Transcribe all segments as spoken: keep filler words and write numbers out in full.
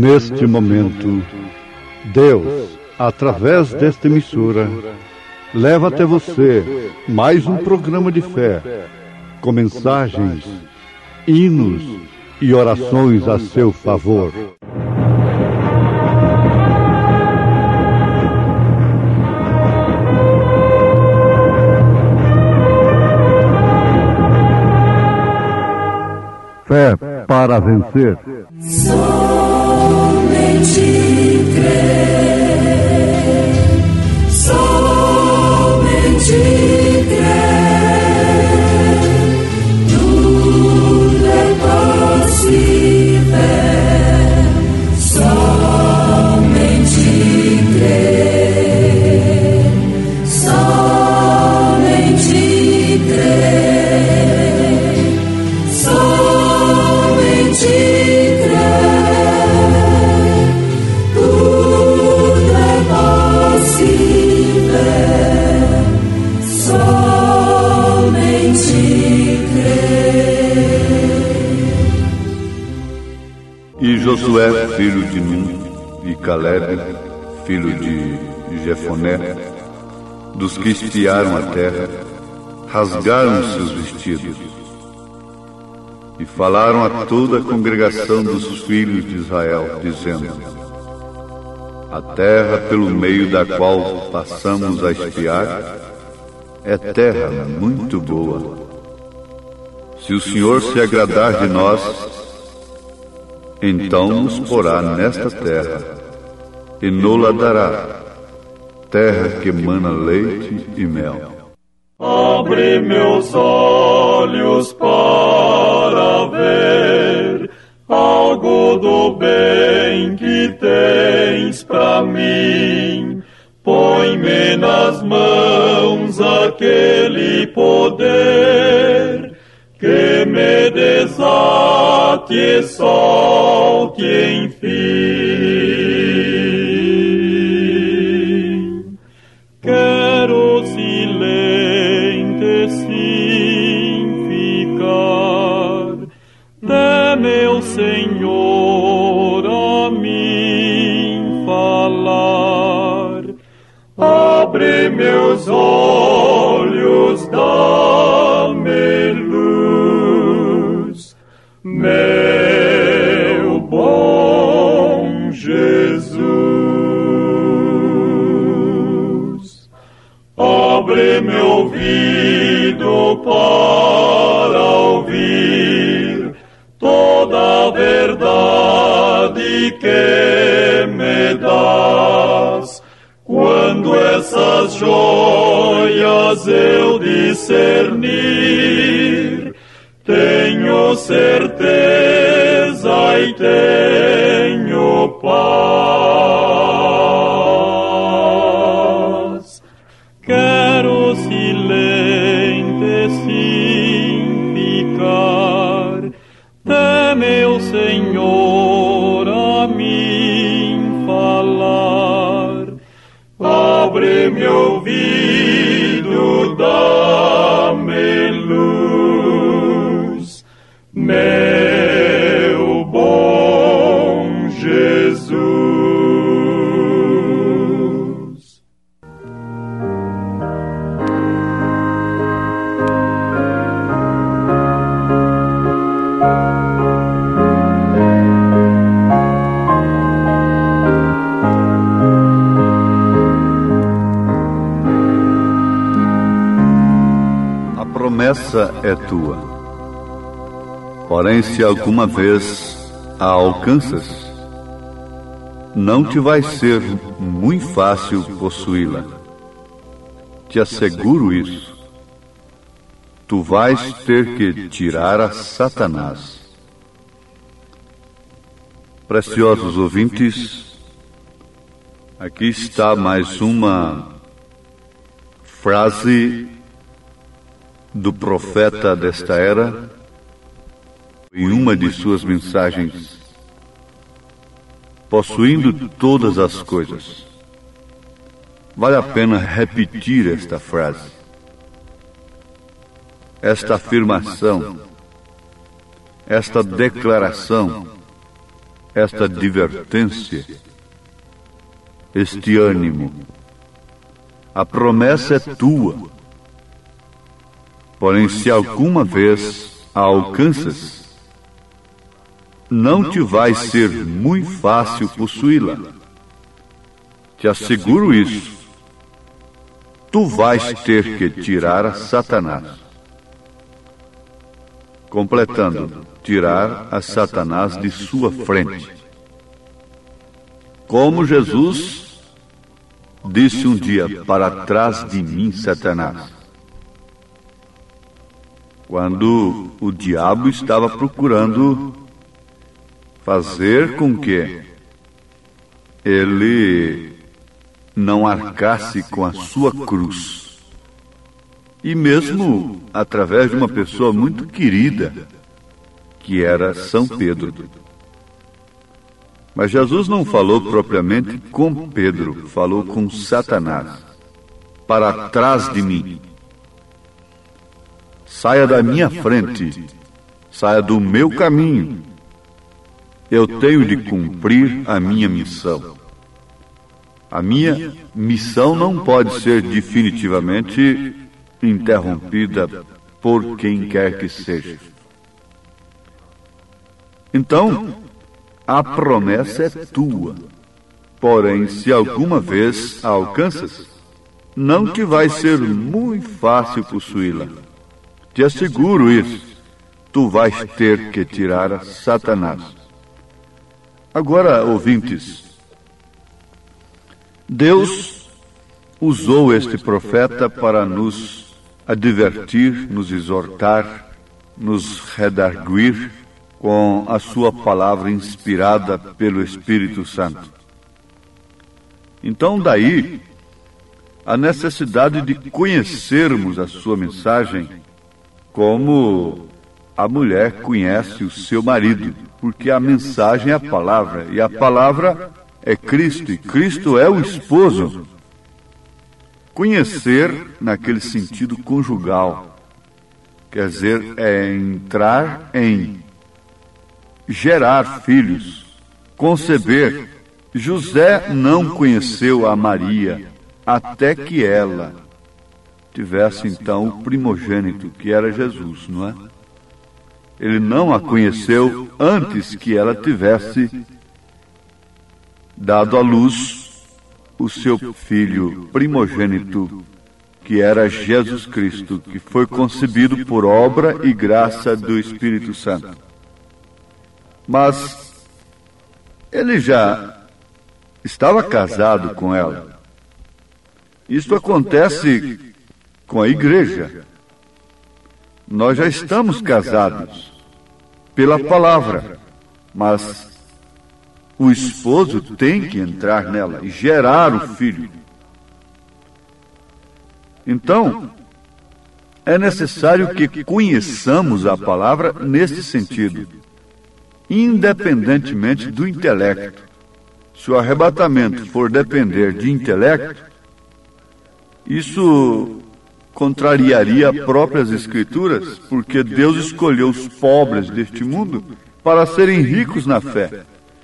Neste momento, Deus, através desta emissora, leva até você mais um programa de fé, com mensagens, hinos e orações a seu favor. Fé para vencer. Somente crer, somente crer, tudo é possível, somente crer, somente crer, somente E Josué, filho de Nun, e Caleb, filho de Jefoné, dos que espiaram a terra, rasgaram seus vestidos e falaram a toda a congregação dos filhos de Israel, dizendo: a terra pelo meio da qual passamos a espiar é terra muito boa. Se o Senhor se agradar de nós, então nos porá nesta terra e nos-la dará, terra que emana leite e mel. Abre meus olhos para ver algo do bem que tens para mim. Põe-me nas mãos aquele poder que me desate e solte enfim. Quero silente sim ficar, de meu Senhor a mim falar. Abre meus olhos, dá-me luz, meu bom Jesus. Abre meu ouvido para ouvir toda a verdade que me dás. Quando essas joias eu discernir, tenho certeza e tenho paz. Quero silente sim ficar, de meu Senhor a mim falar. Abre meu ouvido, dá-me luz, meu bom Jesus. A promessa é tua. Porém, se alguma vez a alcanças, não te vai ser muito fácil possuí-la. Te asseguro isso. Tu vais ter que tirar a Satanás. Preciosos ouvintes, aqui está mais uma frase do profeta desta era, em uma de suas mensagens: possuindo todas as coisas. Vale a pena repetir esta frase, esta afirmação, esta declaração esta advertência, este ânimo. A promessa é tua. Porém, se alguma vez a alcanças, não te vai ser muito fácil possuí-la. Te asseguro isso. Tu vais ter que tirar a Satanás. Completando, tirar a Satanás de sua frente. Como Jesus disse um dia: para trás de mim, Satanás. Quando o diabo estava procurando fazer com que ele não arcasse com a sua cruz. E mesmo através de uma pessoa muito querida, que era São Pedro. Mas Jesus não falou propriamente com Pedro, falou com Satanás. Para trás de mim. Saia da minha frente, saia do meu caminho. Eu tenho de cumprir a minha missão. A minha missão não pode ser definitivamente interrompida por quem quer que seja. Então, a promessa é tua. Porém, se alguma vez a alcanças, não te vai ser muito fácil possuí-la. Te asseguro isso. Tu vais ter que tirar a Satanás. Agora, ouvintes, Deus usou este profeta para nos advertir, nos exortar, nos redarguir com a sua palavra inspirada pelo Espírito Santo. Então, daí, a necessidade de conhecermos a sua mensagem como a mulher conhece o seu marido, porque a mensagem é a palavra, e a palavra é Cristo, e Cristo é o esposo. Conhecer naquele sentido conjugal, quer dizer, é entrar em gerar filhos, conceber. José não conheceu a Maria até que ela tivesse então o primogênito, que era Jesus, não é? Ele não a conheceu antes que ela tivesse dado à luz o seu filho primogênito, que era Jesus Cristo, que foi concebido por obra e graça do Espírito Santo. Mas ele já estava casado com ela. Isto acontece com a igreja. Nós já estamos casados pela palavra, mas o esposo tem que entrar nela e gerar o filho. Então, é necessário que conheçamos a palavra nesse sentido, independentemente do intelecto. Se o arrebatamento for depender de intelecto, isso contrariaria as próprias Escrituras, porque Deus escolheu os pobres deste mundo para serem ricos na fé.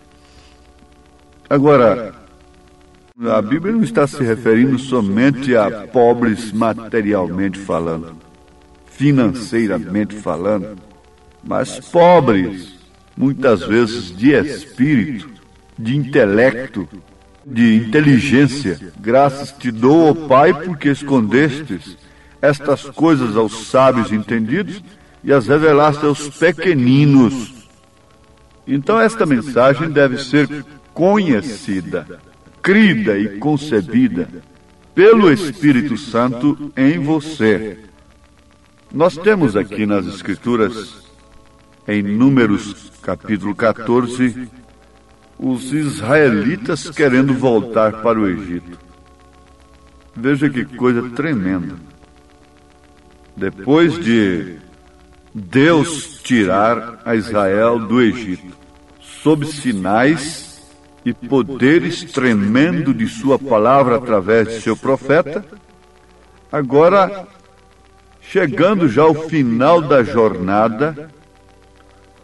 Agora, a Bíblia não está se referindo somente a pobres materialmente falando, financeiramente falando, mas pobres, muitas vezes de espírito, de intelecto, de inteligência. Graças te dou, ó Pai, porque escondestes estas coisas aos sábios entendidos e as revelaste aos pequeninos. Então esta mensagem deve ser conhecida, crida e concebida pelo Espírito Santo em você. Nós temos aqui nas Escrituras, em Números capítulo catorze, os israelitas querendo voltar para o Egito. Veja que coisa tremenda. Depois de Deus tirar a Israel do Egito, sob sinais e poderes tremendo de sua palavra através de seu profeta, agora, chegando já ao final da jornada,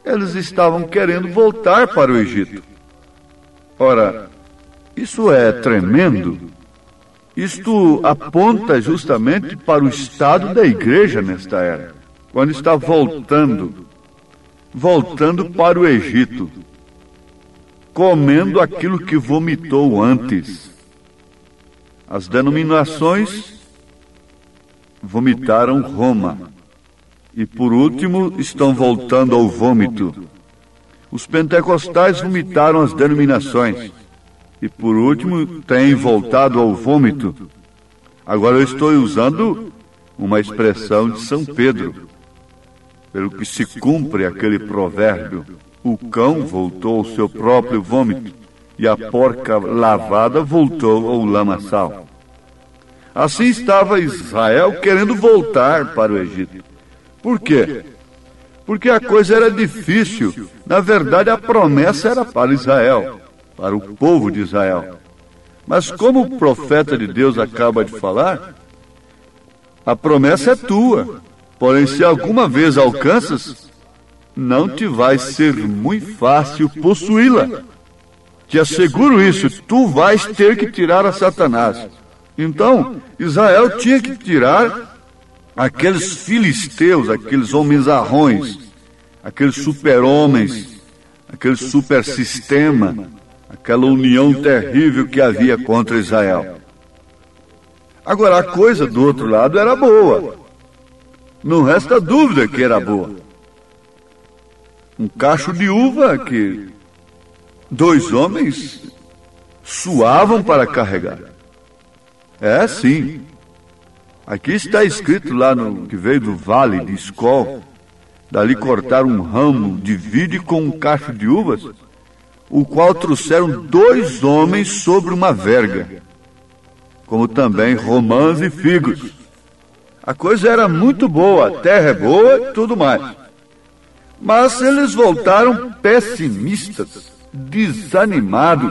eles estavam querendo voltar para o Egito. Ora, isso é tremendo. Isto aponta justamente para o estado da igreja nesta era, quando está voltando, voltando para o Egito, comendo aquilo que vomitou antes. As denominações vomitaram Roma. E por último, estão voltando ao vômito. Os pentecostais vomitaram as denominações. E por último, têm voltado ao vômito. Agora eu estou usando uma expressão de São Pedro, pelo que se cumpre aquele provérbio: o cão voltou ao seu próprio vômito, e a porca lavada voltou ao lamaçal. Assim estava Israel querendo voltar para o Egito. Por quê? Porque a coisa era difícil. Na verdade, a promessa era para Israel, para o povo de Israel. Mas como o profeta de Deus acaba de falar, a promessa é tua. Porém, se alguma vez alcanças, não te vai ser muito fácil possuí-la. Te asseguro isso, tu vais ter que tirar a Satanás. Então, Israel tinha que tirar aqueles filisteus, aqueles homens-arrões, aqueles super-homens, aquele super-sistema, aquela união terrível que havia contra Israel. Agora, a coisa do outro lado era boa. Não resta dúvida que era boa. Um cacho de uva que dois homens suavam para carregar. É, sim. Aqui está escrito lá no que veio do vale de Escol, dali cortaram um ramo de vide com um cacho de uvas, o qual trouxeram dois homens sobre uma verga, como também romãs e figos. A coisa era muito boa, a terra é boa e tudo mais. Mas eles voltaram pessimistas, desanimados,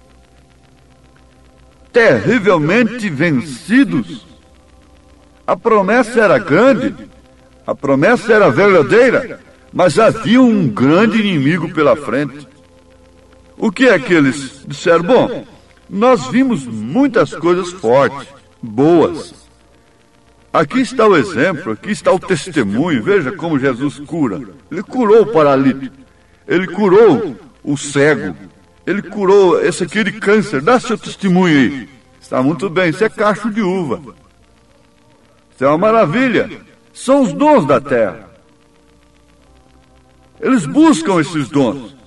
terrivelmente vencidos. A promessa era grande, a promessa era verdadeira, mas havia um grande inimigo pela frente. O que é que eles disseram? Bom, nós vimos muitas coisas fortes, boas. Aqui está o exemplo, aqui está o testemunho. Veja como Jesus cura. Ele curou o paralítico, ele curou o cego, ele curou esse aqui de câncer. Dá seu testemunho aí. Está muito bem, isso é cacho de uva. Isso é uma maravilha. São os dons da terra. Eles buscam esses dons.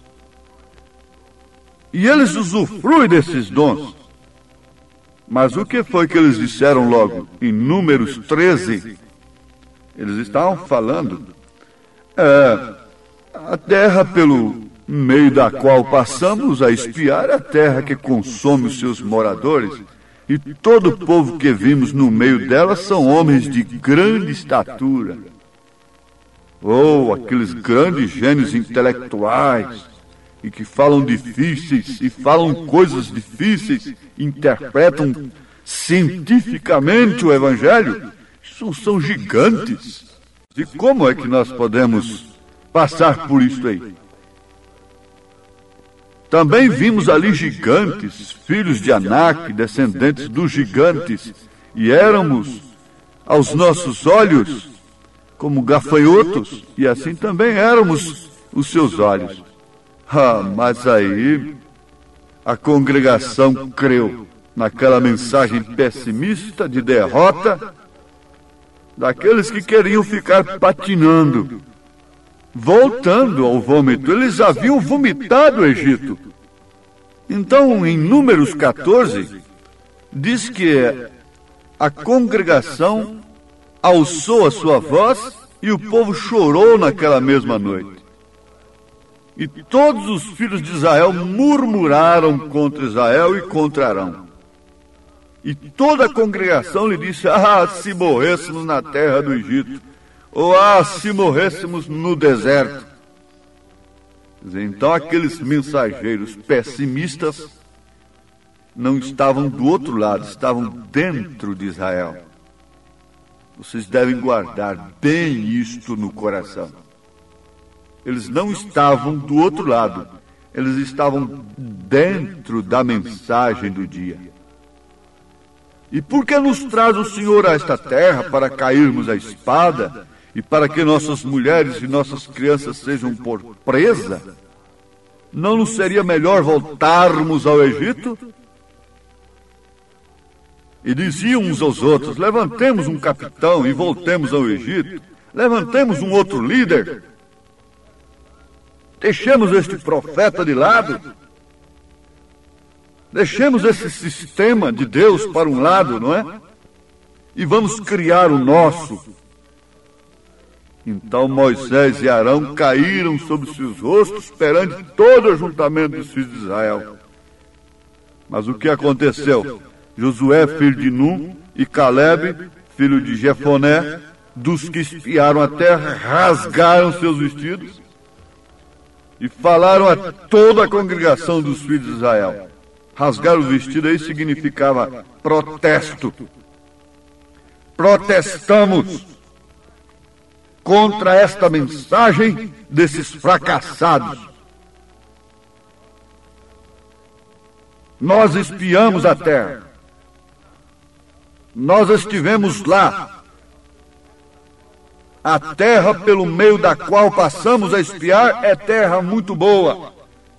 E eles usufruem desses dons. Mas o que foi que eles disseram logo? Em Números treze, eles estavam falando, é, a terra pelo meio da qual passamos a espiar é a terra que consome os seus moradores, e todo o povo que vimos no meio dela são homens de grande estatura. Ou aqueles grandes gênios intelectuais, e que falam difíceis, e falam coisas difíceis, interpretam cientificamente o Evangelho. Isso são gigantes. E como é que nós podemos passar por isso aí? Também vimos ali gigantes, filhos de Anak, descendentes dos gigantes, e éramos, aos nossos olhos, como gafanhotos, e assim também éramos os seus olhos. Ah, mas aí a congregação creu naquela mensagem pessimista de derrota daqueles que queriam ficar patinando, voltando ao vômito. Eles haviam vomitado o Egito. Então, em Números catorze, diz que a congregação alçou a sua voz e o povo chorou naquela mesma noite. E todos os filhos de Israel murmuraram contra Israel e contra Arão. E toda a congregação lhe disse: ah, se morrêssemos na terra do Egito, ou ah, se morrêssemos no deserto. Então aqueles mensageiros pessimistas não estavam do outro lado, estavam dentro de Israel. Vocês devem guardar bem isto no coração. Eles não estavam do outro lado. Eles estavam dentro da mensagem do dia. E por que nos traz o Senhor a esta terra para cairmos à espada e para que nossas mulheres e nossas crianças sejam por presa? Não nos seria melhor voltarmos ao Egito? E diziam uns aos outros: levantemos um capitão e voltemos ao Egito. Levantemos um outro líder. Deixemos este profeta de lado. Deixemos esse sistema de Deus para um lado, não é? E vamos criar o nosso. Então Moisés e Arão caíram sobre seus rostos perante todo o ajuntamento dos filhos de Israel. Mas o que aconteceu? Josué, filho de Num, e Calebe, filho de Jefoné, dos que espiaram a terra, rasgaram seus vestidos e falaram a toda a congregação dos filhos de Israel. Rasgar o vestido aí significava protesto. Protestamos contra esta mensagem desses fracassados. Nós espiamos a terra. Nós estivemos lá. A terra pelo meio da qual passamos a espiar é terra muito boa.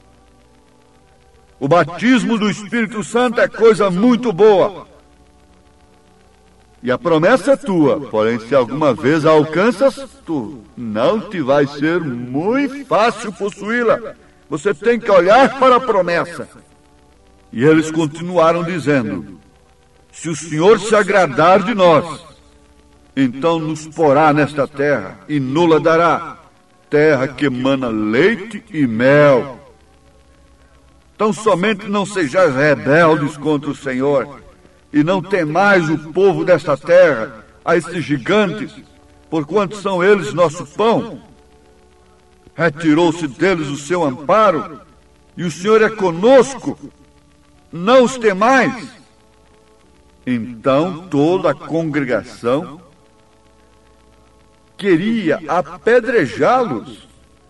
O batismo do Espírito Santo é coisa muito boa. E a promessa é tua, porém se alguma vez a alcanças, tu não te vai ser muito fácil possuí-la. Você tem que olhar para a promessa. E eles continuaram dizendo: se o Senhor se agradar de nós, então nos porá nesta terra e nos-la dará, terra que emana leite e mel. Então somente não sejais rebeldes contra o Senhor, e não temais o povo desta terra, a estes gigantes, porquanto são eles nosso pão. Retirou-se deles o seu amparo, e o Senhor é conosco, não os temais. Então toda a congregação queria apedrejá-los,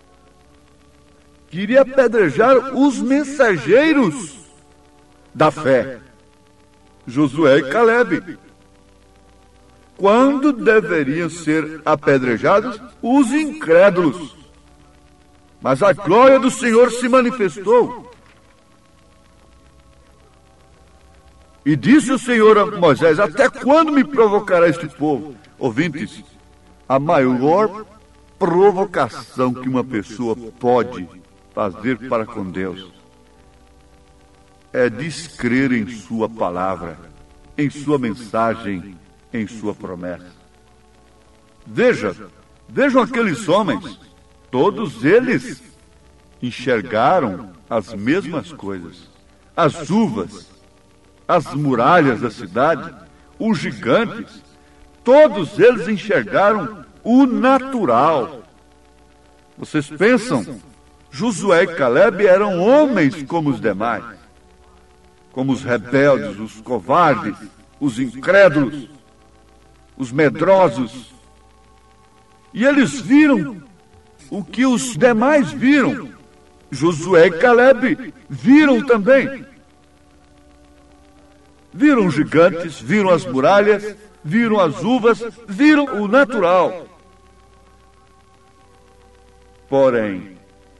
queria apedrejar os mensageiros da fé, Josué e Calebe. Quando deveriam ser apedrejados os incrédulos. Mas a glória do Senhor se manifestou. E disse o Senhor a Moisés: até quando me provocará este povo? Ouvintes, a maior provocação que uma pessoa pode fazer para com Deus é descrer em sua palavra, em sua mensagem, em sua promessa. Veja, vejam aqueles homens, todos eles enxergaram as mesmas coisas. As uvas, as muralhas da cidade, os gigantes, todos eles enxergaram o natural. Vocês pensam, Josué e Calebe eram homens como os demais, como os rebeldes, os covardes, os incrédulos, os medrosos. E eles viram o que os demais viram. Josué e Calebe viram também. Viram os gigantes, viram as muralhas, viram as uvas, viram o natural. Porém,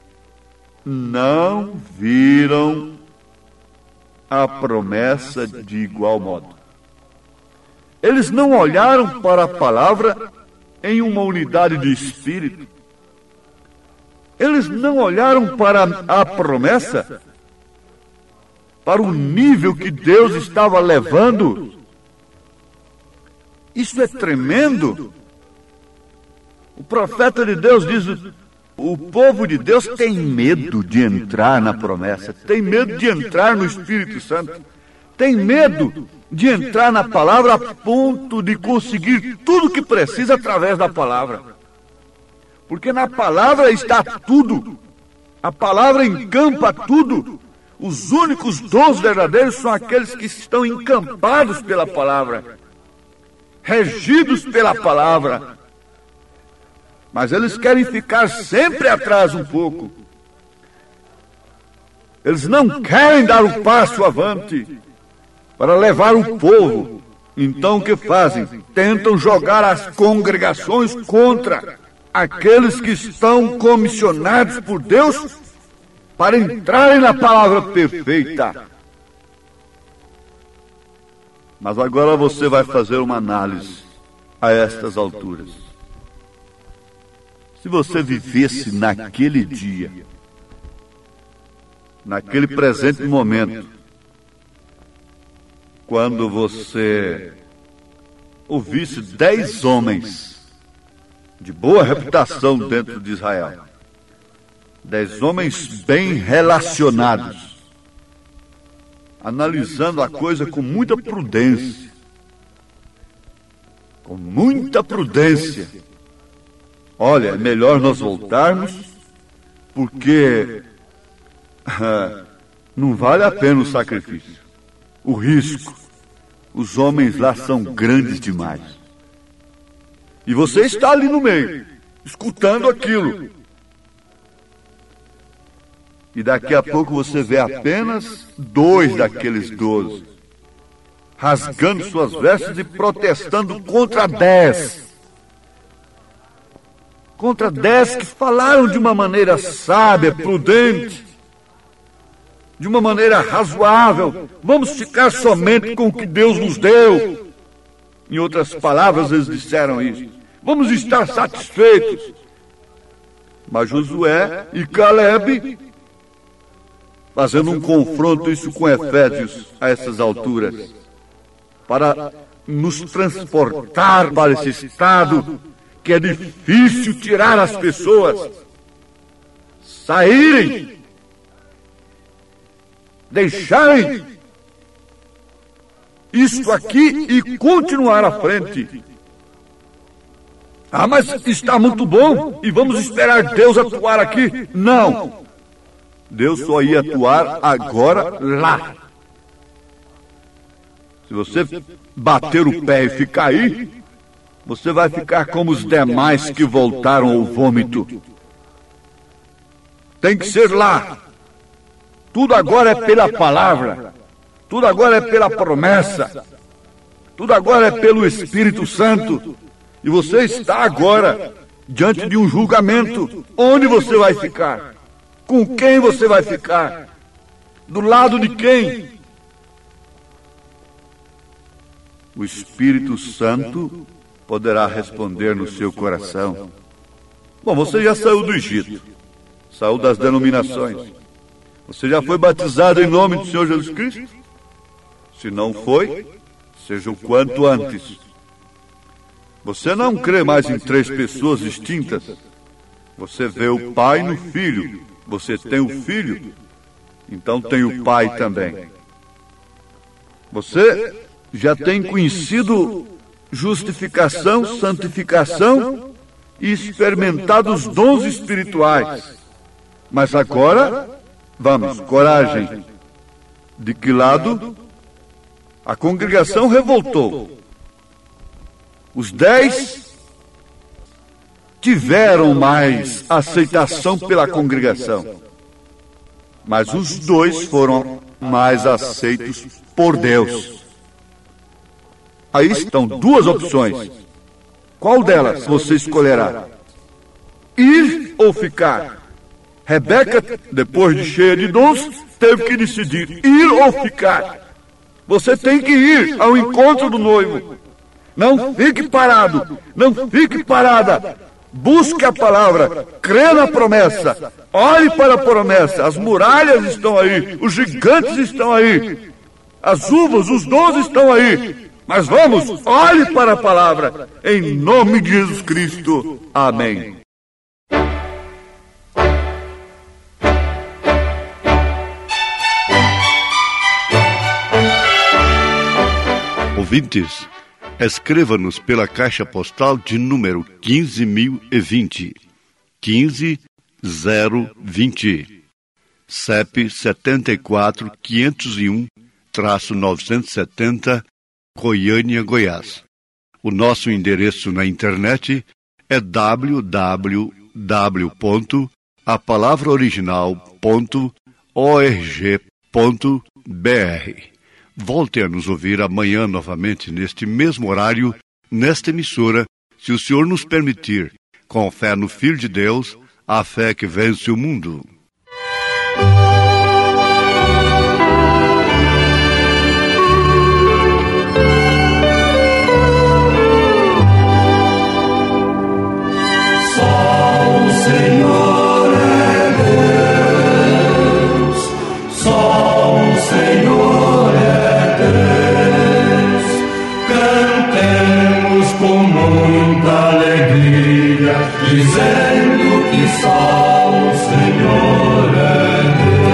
não viram a promessa de igual modo. Eles não olharam para a palavra em uma unidade de espírito. Eles não olharam para a promessa, para o nível que Deus estava levando. Isso é tremendo. O profeta de Deus diz: o povo de Deus tem medo de entrar na promessa, tem medo de entrar no Espírito Santo, tem medo de entrar na palavra a ponto de conseguir tudo o que precisa através da palavra. Porque na palavra está tudo. A palavra encampa tudo. Os únicos dons verdadeiros são aqueles que estão encampados pela palavra, regidos pela palavra. Mas eles querem ficar sempre atrás um pouco. Eles não querem dar o passo avante para levar o povo. Então o que fazem? Tentam jogar as congregações contra aqueles que estão comissionados por Deus para entrarem na palavra perfeita. Mas agora você vai fazer uma análise a estas alturas. Se você vivesse naquele dia, naquele presente momento, quando você ouvisse dez homens de boa reputação dentro de Israel, dez homens bem relacionados, analisando a coisa com muita prudência, com muita prudência. Olha, é melhor nós voltarmos, porque ah, não vale a pena o sacrifício, o risco. Os homens lá são grandes demais. E você está ali no meio, escutando aquilo. E daqui a pouco você vê apenas dois daqueles doze, rasgando suas vestes e protestando contra dez. Contra dez que falaram de uma maneira sábia, prudente, de uma maneira razoável. Vamos ficar somente com o que Deus nos deu. Em outras palavras, eles disseram isso. Vamos estar satisfeitos. Mas Josué e Caleb, fazendo um confronto isso com Efésios a essas alturas, para nos transportar para esse estado que é difícil tirar as pessoas, saírem, deixarem isto aqui e continuar à frente. Ah, mas está muito bom e vamos esperar Deus atuar aqui. Não, Deus só ia atuar agora lá. Se você bater o pé e ficar aí, você vai ficar como os demais que voltaram ao vômito. Tem que ser lá. Tudo agora é pela palavra. Tudo agora é pela promessa. Tudo agora é pelo Espírito Santo. E você está agora diante de um julgamento. Onde você vai ficar? Com quem você vai ficar? Do lado de quem? O Espírito Santo poderá responder no seu coração. Bom, você já saiu do Egito, saiu das denominações. Você já foi batizado em nome do Senhor Jesus Cristo? Se não foi, seja o quanto antes. Você não crê mais em três pessoas distintas. Você vê o Pai no Filho. Você tem o Filho, então tem o Pai também. Você já tem conhecido justificação, santificação e experimentado os dons espirituais. Mas agora, vamos, coragem. De que lado? A congregação revoltou. Os dez tiveram mais aceitação pela congregação, mas os dois foram mais aceitos por Deus. Aí estão duas opções. Qual delas você escolherá? Ir ou ficar? Rebeca, depois de cheia de dons, teve que decidir ir ou ficar. Você tem que ir ao encontro do noivo. Não fique parado, não fique parada. Busque a palavra, crê na promessa, olhe para a promessa. As muralhas estão aí, os gigantes estão aí, as uvas, os dons estão aí. Mas vamos, olhe para a palavra, em nome de Jesus Cristo. Amém. Ouvintes, escreva-nos pela caixa postal de número quinze mil e vinte, quinze zero vinte, C E P setenta e quatro, quinhentos e um, novecentos e setenta, Goiânia, Goiás. O nosso endereço na internet é w w w ponto a palavra original ponto org ponto b r. Volte a nos ouvir amanhã novamente neste mesmo horário, nesta emissora, se o Senhor nos permitir, com fé no Filho de Deus, a fé que vence o mundo. Senhor é Deus, só o Senhor é Deus. Cantemos com muita alegria, dizendo que só o Senhor é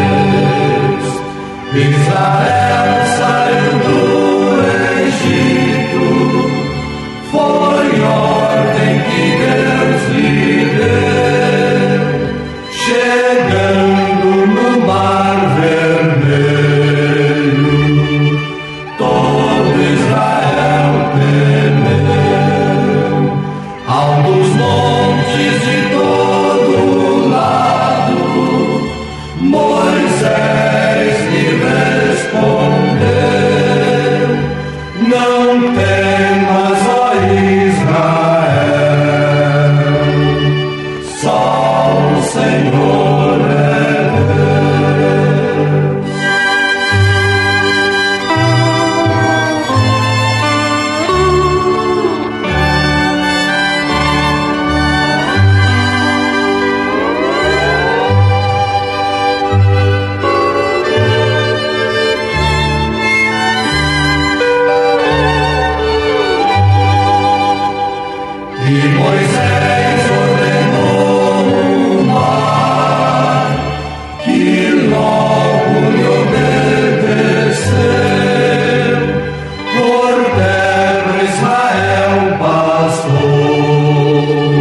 Deus. Israel saiu do Egito, foi ordem que Deus lhe deu, chegando no Mar Vermelho, todo Israel temeu. Ao dos montes de todo lado, Moisés lhe respondeu: não temas, ó Israel, só o Senhor é Deus. E Moisés ordenou o mar, que logo lhe obedeceu. Por terra Israel passou,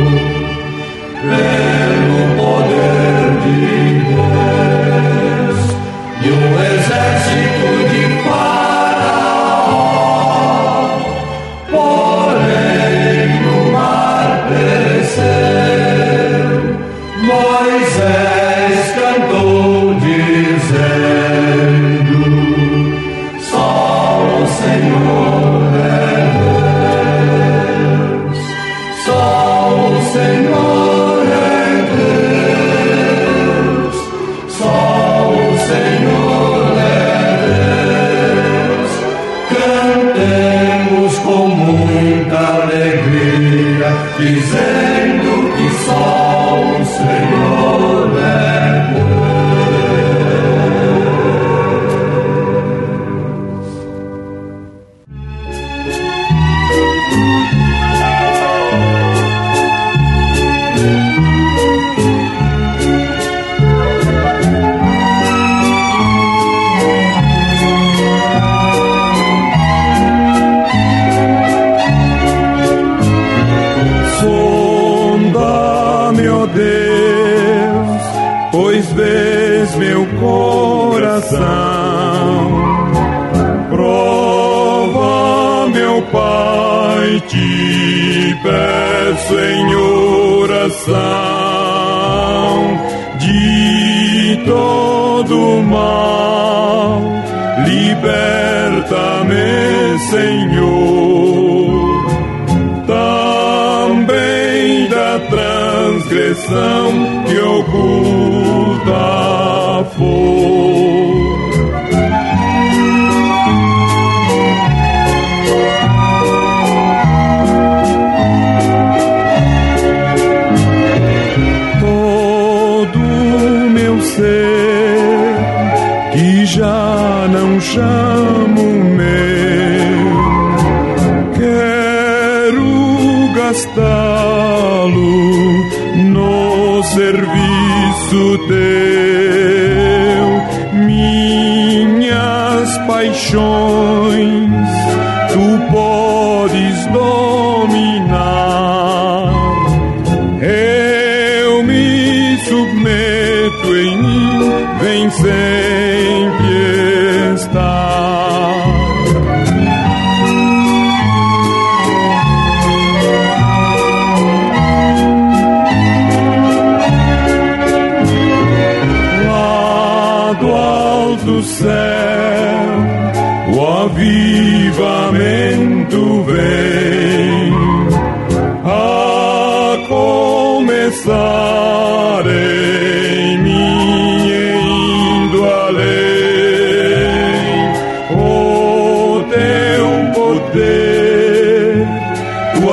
pelo poder de Deus. E o exército de Faraó, porém no mar pereceu. Moisés cantou dizendo: só o Senhor é Deus, só o Senhor é Deus, só o Senhor é Deus. Cantemos com muita alegria, dizendo que só o Senhor é Deus. Sonda-me, ó Deus, pois vês meu coração. Prova, meu Pai, te peço em oração, de todo mal, liberta-me, Senhor, também da transgressão que oculta for. Todo meu ser que já não chamo meu, quero gastá-lo no serviço teu. Minhas paixões tu podes dominar, eu me submeto em mim, vem sempre estar.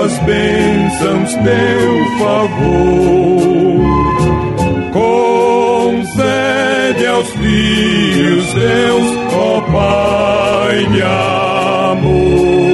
tuas bênçãos, teu favor. Concede aos filhos teus, ó Pai de amor.